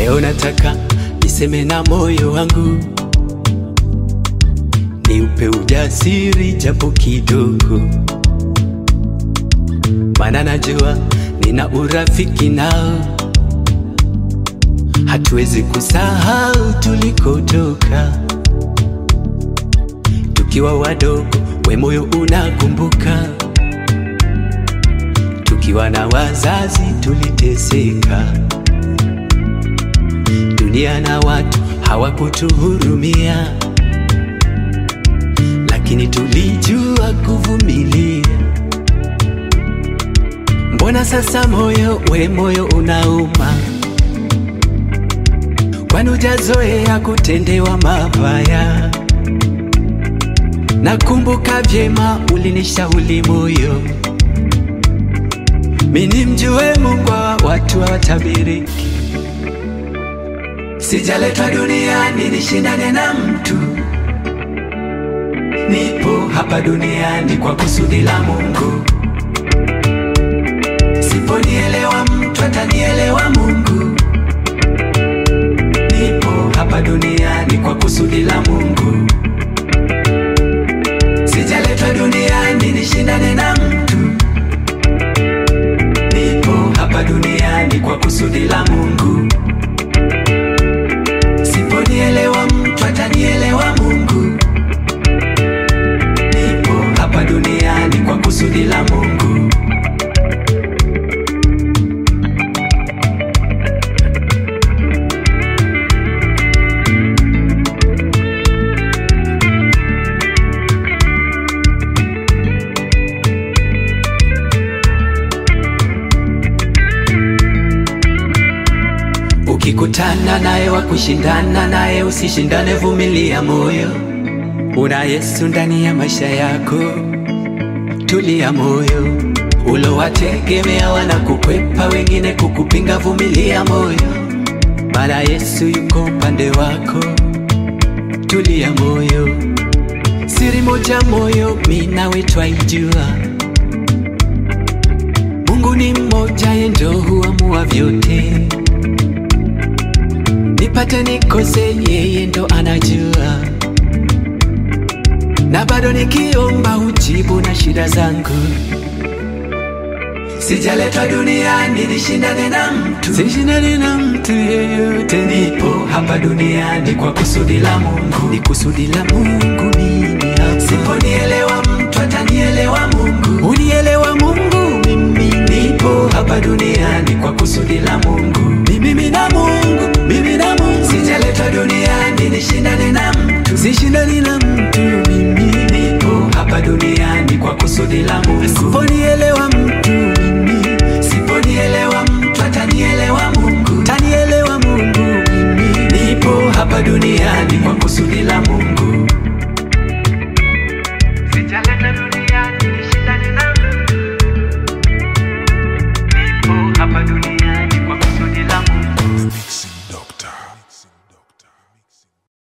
Leo nataka niseme na moyo wangu, niupe ujasiri japo kidogo, maana najua nina urafiki nao. Hatuwezi kusahau tulikotoka, tukiwa wadogo we moyo unakumbuka, tukiwa na wazazi tuliteseka, dunia na watu hawakutuhurumia, lakini tulijua kuvumilia. Mbona sasa moyo we moyo unauma? Kwani hujazoea kutendewa mabaya? Nakumbuka vyema ulinishauri moyo, mimi mjue Mungu wa watu hawatabiriki. Sijaletwa duniani nishindane na mtu, nipo hapa duniani kwa kusudi la Mungu. Siponielewa mtu atanielewa Mungu. Nipo hapa duniani kwa kusudi la Mungu. Sijaletwa duniani nishindane na mtu, nipo hapa duniani kwa kusudi la Mungu. Siponielewa mtu atanielewa Mungu. Nipo hapa duniani kwa kusudi la Mungu. Ukikutana naye wa kushindana naye, usishindane, vumilia moyo. Una Yesu ndani ya maisha yako, tulia moyo. Ulowategemea wanakukwepa, wengine kukupinga, vumilia moyo, maana Yesu yuko upande wako, tulia moyo. Siri moja moyo mimi nawe twaijua, Mungu ni mmoja, yeye ndio huamua vyote. Nipate nikose, yeye ndo anajua, na bado nikiomba hujibu na shida zangu. Sijaletwa duniani nishindane na mtu, sishindane na mtu yeyote. Nipo hapa duniani kwa kusudi la Mungu, ni kusudi la Mungu mimi hapa. Siponielewa